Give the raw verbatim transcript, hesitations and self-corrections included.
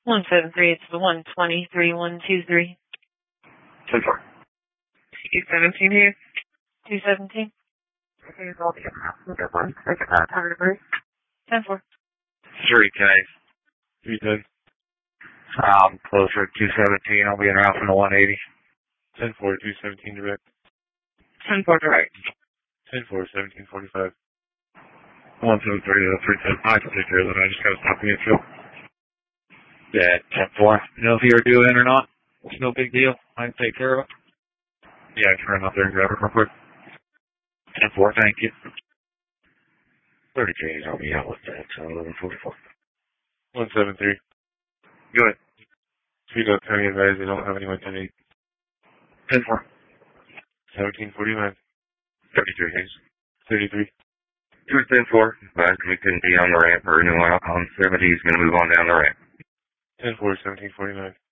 one seven three, it's the one twenty, three one two three. ten four. two seventeen here. two seventeen. Okay, I'll be up that one. Take it out. Time to ten four. Three Ks. three ten. Um, closer to two seventeen. I'll be in route from the one eighty. ten four, two seventeen direct. ten four direct. ten four, seventeen forty-five. one seven three to three ten. I can take care of that. I just gotta stop the intro. Yeah, ten four. You know if you're due in or not? It's no big deal. I can take care of it. Yeah, I can run out there and grab it real quick. ten four, thank you. thirty Ks, I'll be out with that. So eleven forty-four. one seven three. Good. Tweedo County advised they don't have anyone ten eight. ten four. seventeen forty-nine. thirty-three Ks. thirty-three. two ten four. Advised we couldn't be on the ramp or new out on seventy. He's going to move on down the ramp. ten four, seventeen forty-nine.